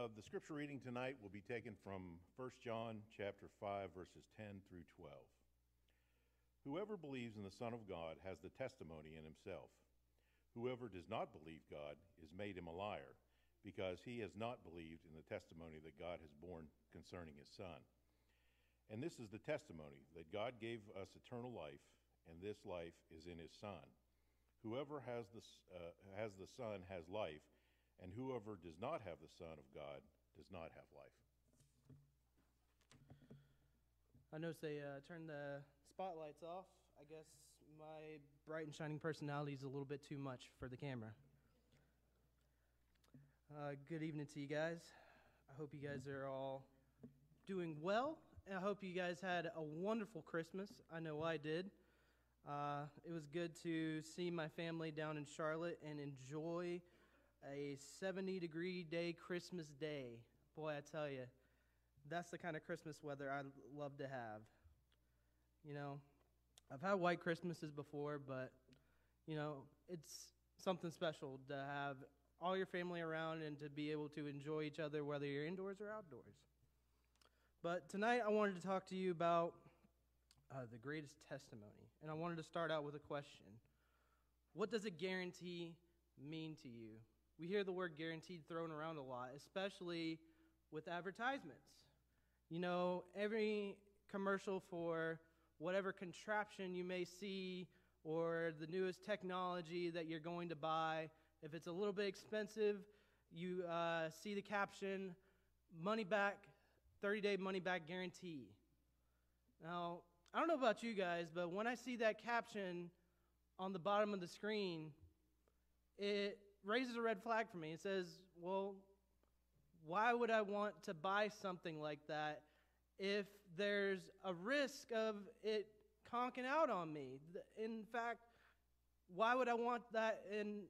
The scripture reading tonight will be taken from 1 John chapter 5, verses 10 through 12. Whoever believes in the Son of God has the testimony in himself. Whoever does not believe God is made him a liar, because he has not believed in the testimony that God has borne concerning his Son. And this is the testimony, that God gave us eternal life, and this life is in his Son. Whoever has the Son has life, and whoever does not have the Son of God does not have life. I noticed they turned the spotlights off. I guess my bright and shining personality is a little bit too much for the camera. Good evening to you guys. I hope you guys are all doing well. And I hope you guys had a wonderful Christmas. I know I did. It was good to see my family down in Charlotte and enjoy a 70-degree day Christmas day. Boy, I tell you, that's the kind of Christmas weather I love to have. You know, I've had white Christmases before, but, you know, it's something special to have all your family around and to be able to enjoy each other, whether you're indoors or outdoors. But tonight I wanted to talk to you about the greatest testimony. And I wanted to start out with a question. What does a guarantee mean to you? We hear the word guaranteed thrown around a lot, especially with advertisements. You know, every commercial for whatever contraption you may see or the newest technology that you're going to buy, if it's a little bit expensive, you see the caption, money back, 30-day money-back guarantee. Now, I don't know about you guys, but when I see that caption on the bottom of the screen, it raises a red flag for me. It says, well, why would I want to buy something like that if there's a risk of it conking out on me? In fact, why would I want that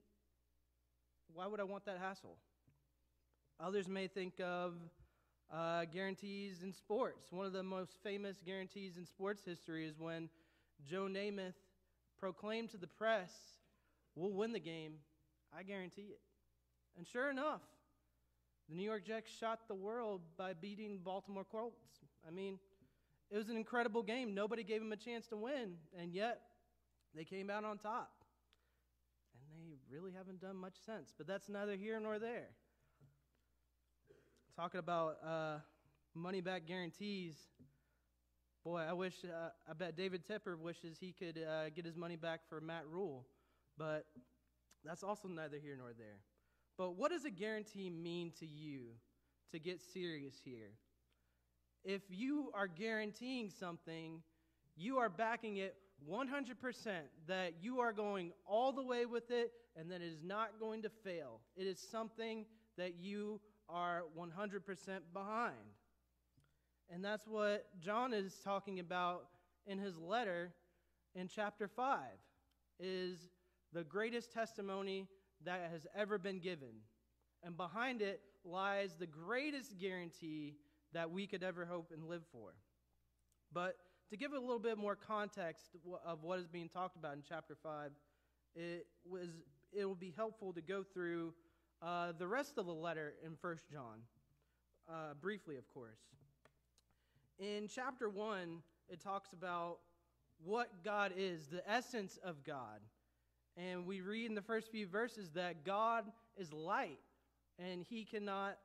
hassle? Others may think of guarantees in sports. One of the most famous guarantees in sports history is when Joe Namath proclaimed to the press, "We'll win the game, I guarantee it." And sure enough, the New York Jets shocked the world by beating Baltimore Colts. I mean, it was an incredible game. Nobody gave them a chance to win, and yet they came out on top. And they really haven't done much since, but that's neither here nor there. Talking about money-back guarantees, boy, I bet David Tepper wishes he could get his money back for Matt Rule, but that's also neither here nor there. But what does a guarantee mean to you, to get serious here? If you are guaranteeing something, you are backing it 100% that you are going all the way with it and that it is not going to fail. It is something that you are 100% behind. And that's what John is talking about in his letter in chapter 5, is the greatest testimony that has ever been given. And behind it lies the greatest guarantee that we could ever hope and live for. But to give a little bit more context of what is being talked about in chapter 5, it will be helpful to go through the rest of the letter in 1 John, briefly, of course. In chapter 1, it talks about what God is, the essence of God. And we read in the first few verses that God is light, and he cannot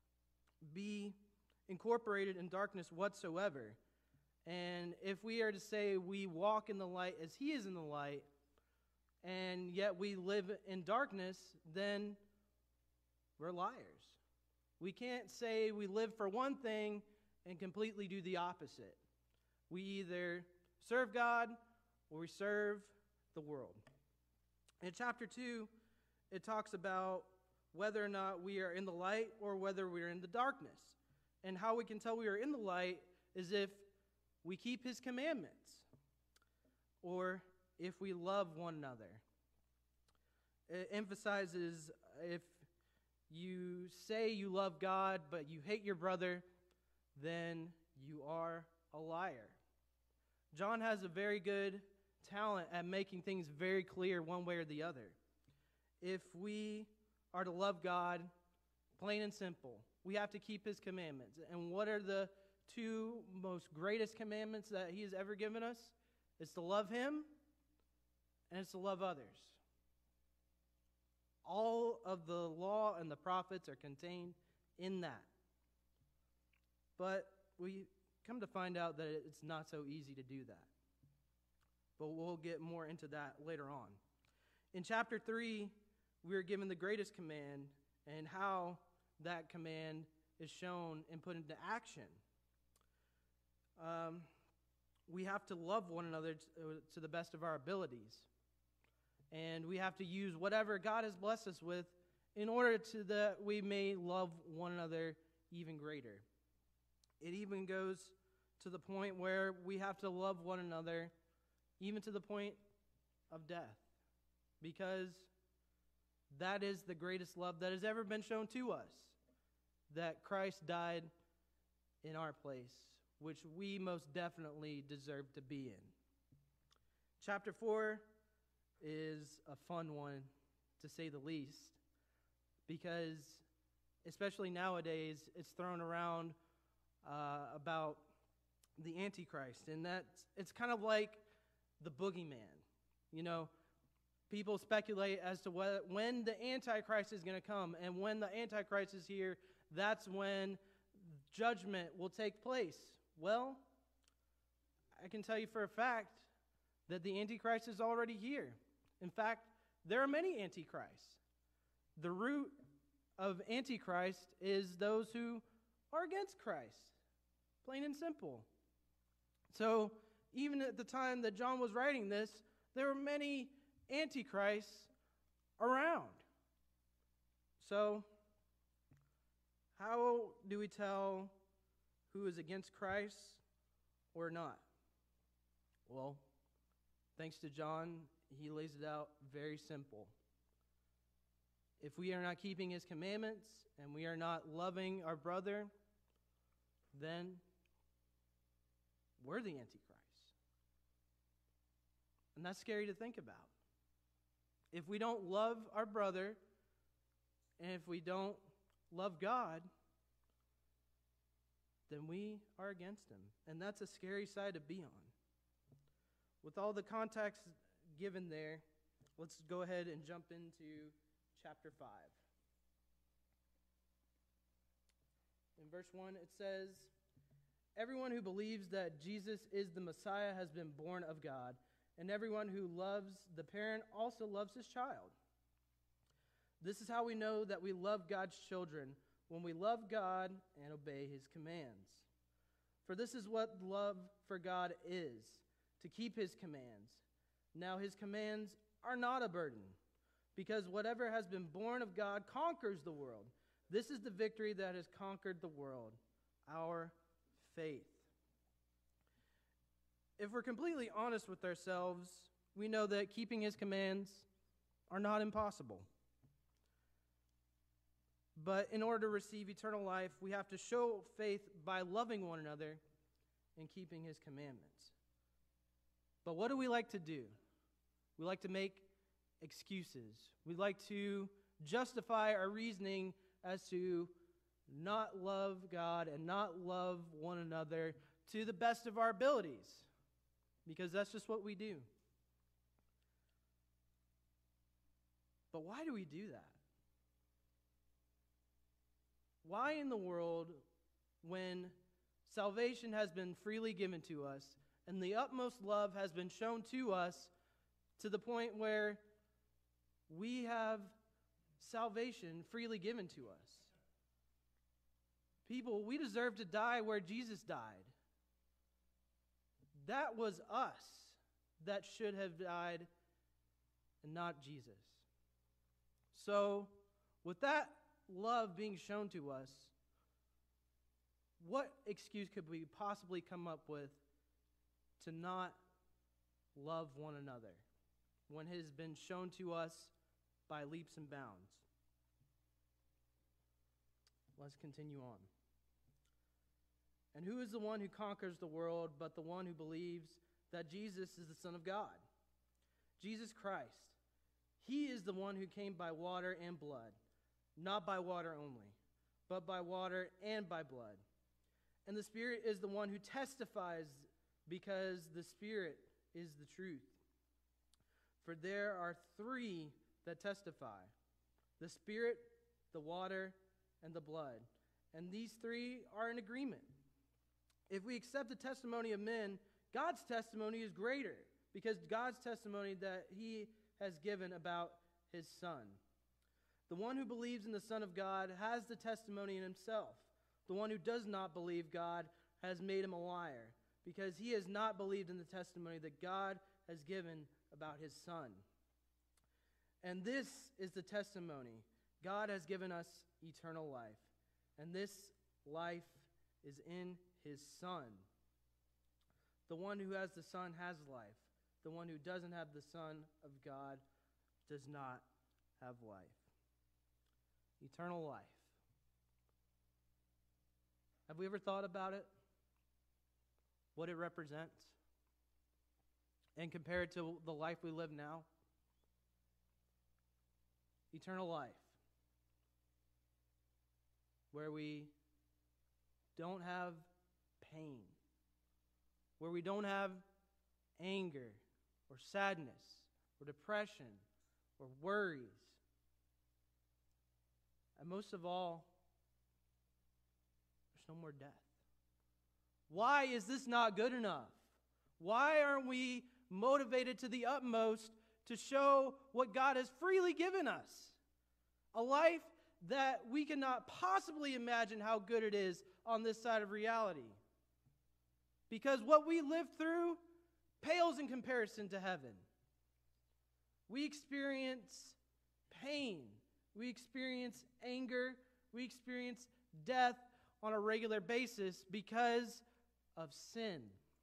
be incorporated in darkness whatsoever. And if we are to say we walk in the light as he is in the light, and yet we live in darkness, then we're liars. We can't say we live for one thing and completely do the opposite. We either serve God or we serve the world. In chapter 2, it talks about whether or not we are in the light or whether we are in the darkness. And how we can tell we are in the light is if we keep his commandments or if we love one another. It emphasizes if you say you love God but you hate your brother, then you are a liar. John has a very good talent at making things very clear one way or the other. If we are to love God, Plain and simple. We have to keep his commandments. And what are the two most greatest commandments that he has ever given us? It's to love him and it's to love others. All of the law and the prophets are contained in that. But we come to find out that it's not so easy to do that. But we'll get more into that later on. In chapter 3, we are given the greatest command and how that command is shown and put into action. We have to love one another to the best of our abilities. And we have to use whatever God has blessed us with in order to that we may love one another even greater. It even goes to the point where we have to love one another even to the point of death, because that is the greatest love that has ever been shown to us, that Christ died in our place, which we most definitely deserve to be in. Chapter 4 is a fun one, to say the least, because especially nowadays, it's thrown around about the Antichrist, and it's kind of like the boogeyman. You know, people speculate as to when the Antichrist is going to come, and when the Antichrist is here, that's when judgment will take place. Well, I can tell you for a fact that the Antichrist is already here. In fact, there are many Antichrists. The root of Antichrist is those who are against Christ, plain and simple. So, even at the time that John was writing this, there were many Antichrists around. So, how do we tell who is against Christ or not? Well, thanks to John, he lays it out very simple. If we are not keeping his commandments and we are not loving our brother, then we're the Antichrist. And that's scary to think about. If we don't love our brother, and if we don't love God, then we are against him. And that's a scary side to be on. With all the context given there, let's go ahead and jump into chapter 5. In verse 1, it says, "Everyone who believes that Jesus is the Messiah has been born of God, and everyone who loves the parent also loves his child. This is how we know that we love God's children, when we love God and obey his commands. For this is what love for God is, to keep his commands. Now his commands are not a burden, because whatever has been born of God conquers the world. This is the victory that has conquered the world, our faith." If we're completely honest with ourselves, we know that keeping his commands are not impossible. But in order to receive eternal life, we have to show faith by loving one another and keeping his commandments. But what do we like to do? We like to make excuses. We like to justify our reasoning as to not love God and not love one another to the best of our abilities, because that's just what we do. But why do we do that? Why in the world, when salvation has been freely given to us and the utmost love has been shown to us to the point where we have salvation freely given to us? People, we deserve to die where Jesus died. That was us that should have died and not Jesus. So, with that love being shown to us, what excuse could we possibly come up with to not love one another when it has been shown to us by leaps and bounds? Let's continue on. "And who is the one who conquers the world but the one who believes that Jesus is the Son of God? Jesus Christ. He is the one who came by water and blood, not by water only. but by water and by blood. And the Spirit is the one who testifies, because the Spirit is the truth. For there are three that testify: the Spirit, the water, and the blood. And these three are in agreement. If we accept the testimony of men, God's testimony is greater, because God's testimony that he has given about his Son. The one who believes in the Son of God has the testimony in himself. The one who does not believe God has made him a liar, because he has not believed in the testimony that God has given about his Son. And this is the testimony: God has given us eternal life, and this life is in his Son. The one who has the Son has life. The one who doesn't have the Son of God does not have life. Eternal life. Have we ever thought about it? What it represents? And compare it to the life we live now? Eternal life. Where we don't have pain. Where we don't have anger or sadness or depression or worries. And most of all, there's no more death. Why is this not good enough? Why aren't we motivated to the utmost to show what God has freely given us? A life that we cannot possibly imagine how good it is on this side of reality. Because what we live through pales in comparison to heaven. We experience pain. We experience anger. We experience death on a regular basis because of sin.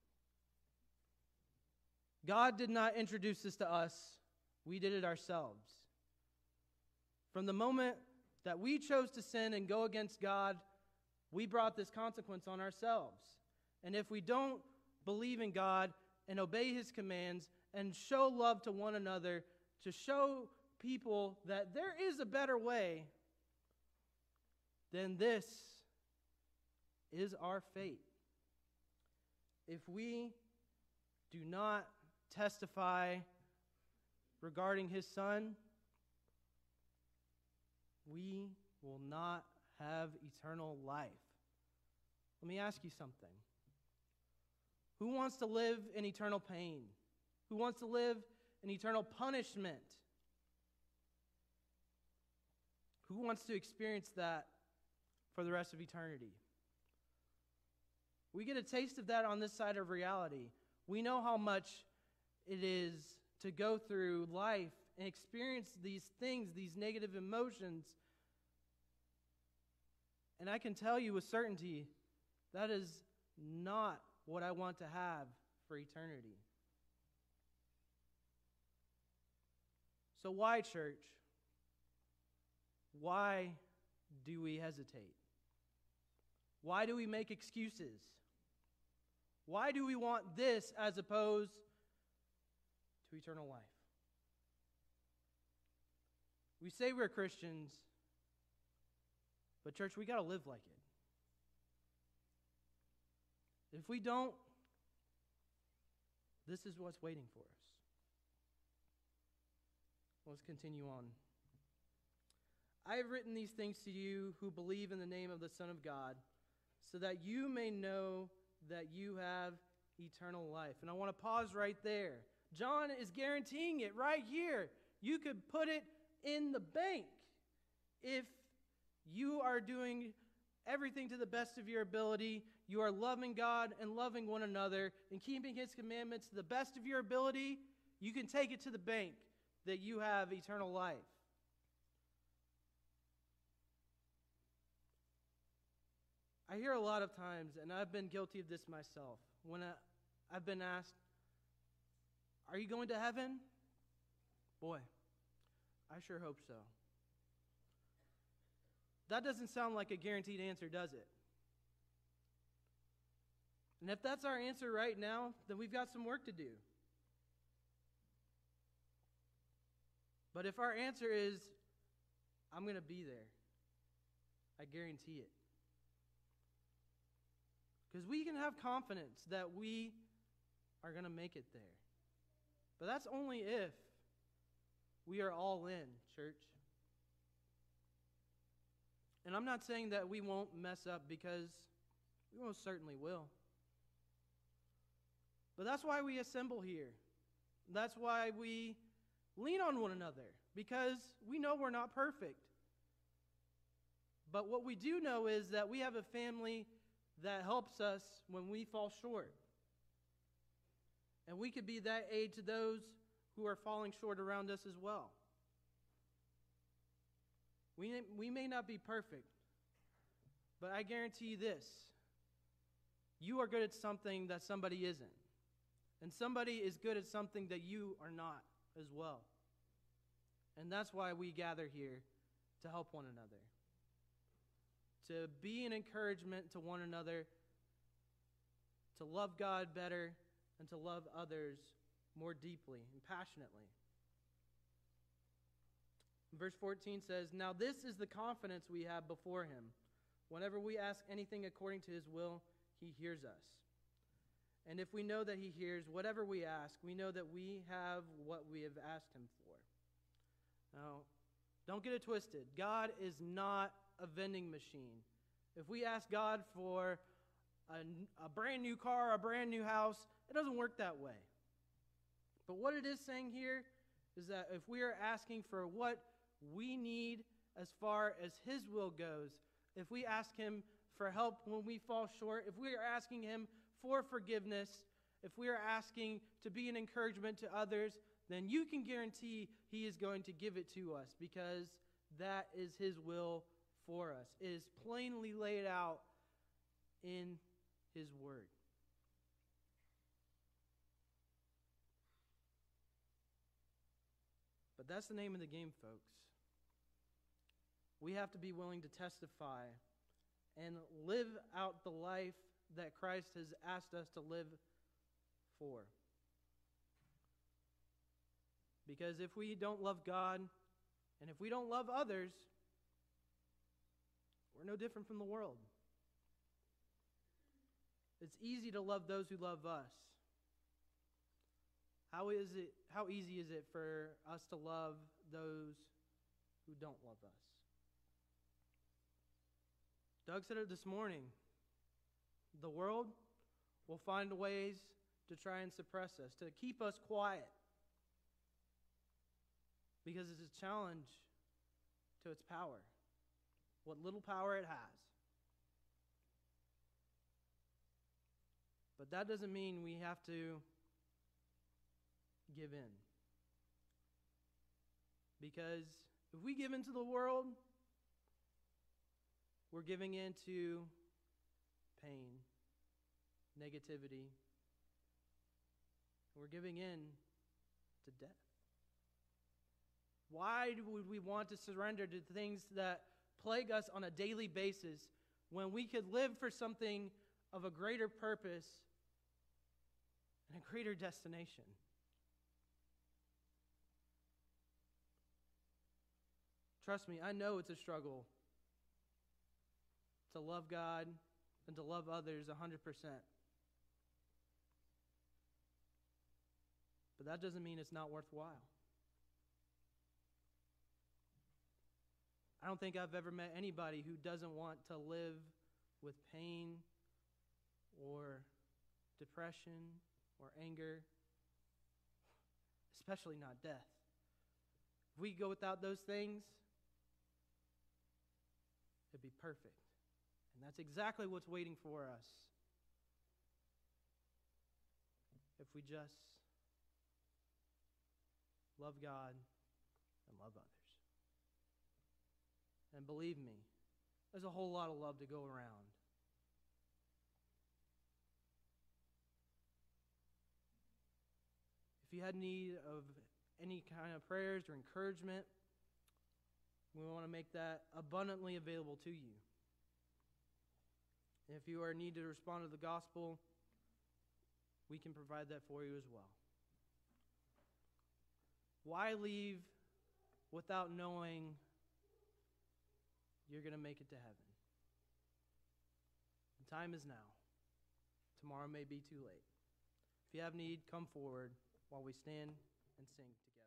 God did not introduce this to us. We did it ourselves. From the moment that we chose to sin and go against God, we brought this consequence on ourselves. And if we don't believe in God and obey his commands and show love to one another, to show people that there is a better way, then this is our fate. If we do not testify regarding his Son, we will not have eternal life. Let me ask you something. Who wants to live in eternal pain? Who wants to live in eternal punishment? Who wants to experience that for the rest of eternity? We get a taste of that on this side of reality. We know how much it is to go through life and experience these things, these negative emotions. And I can tell you with certainty, that is not what I want to have for eternity. So why, church? Why do we hesitate? Why do we make excuses? Why do we want this as opposed to eternal life? We say we're Christians, but church, we got to live like it. If we don't, this is what's waiting for us. Let's continue on. I have written these things to you who believe in the name of the Son of God, so that you may know that you have eternal life. And I want to pause right there. John is guaranteeing it right here. You could put it in the bank if you are doing everything to the best of your ability. You are loving God and loving one another and keeping his commandments to the best of your ability. You can take it to the bank that you have eternal life. I hear a lot of times, and I've been guilty of this myself, when I've been asked, are you going to heaven? Boy, I sure hope so. That doesn't sound like a guaranteed answer, does it? And if that's our answer right now, then we've got some work to do. But if our answer is, I'm going to be there, I guarantee it. Because we can have confidence that we are going to make it there. But that's only if we are all in, church. And I'm not saying that we won't mess up, because we most certainly will. But that's why we assemble here. That's why we lean on one another, because we know we're not perfect. But what we do know is that we have a family that helps us when we fall short. And we could be that aid to those who are falling short around us as well. We may not be perfect, but I guarantee you this. You are good at something that somebody isn't. And somebody is good at something that you are not as well. And that's why we gather here, to help one another. To be an encouragement to one another, to love God better, and to love others more deeply and passionately. Verse 14 says, "Now this is the confidence we have before him. Whenever we ask anything according to his will, he hears us. And if we know that he hears whatever we ask, we know that we have what we have asked him for." Now, don't get it twisted. God is not a vending machine. If we ask God for a brand new car, a brand new house, it doesn't work that way. But what it is saying here is that if we are asking for what we need as far as his will goes, if we ask him for help when we fall short, if we are asking him for forgiveness, if we are asking to be an encouragement to others, then you can guarantee he is going to give it to us, because that is his will for us. It is plainly laid out in his word. But that's the name of the game, folks. We have to be willing to testify and live out the life that Christ has asked us to live for. Because if we don't love God, and if we don't love others, we're no different from the world. It's easy to love those who love us. How easy is it for us to love those who don't love us? Doug said it this morning. The world will find ways to try and suppress us, to keep us quiet, because it's a challenge to its power, what little power it has. But that doesn't mean we have to give in. Because if we give into the world, we're giving into pain, negativity. We're giving in to death. Why would we want to surrender to things that plague us on a daily basis when we could live for something of a greater purpose and a greater destination? Trust me, I know it's a struggle to love God and to love others 100%. But that doesn't mean it's not worthwhile. I don't think I've ever met anybody who doesn't want to live with pain or depression or anger, especially not death. If we go without those things, it'd be perfect. And that's exactly what's waiting for us if we just love God and love others. And believe me, there's a whole lot of love to go around. If you had need of any kind of prayers or encouragement, we want to make that abundantly available to you. And if you are in need to respond to the gospel, we can provide that for you as well. Why leave without knowing you're going to make it to heaven? The time is now. Tomorrow may be too late. If you have need, come forward while we stand and sing together.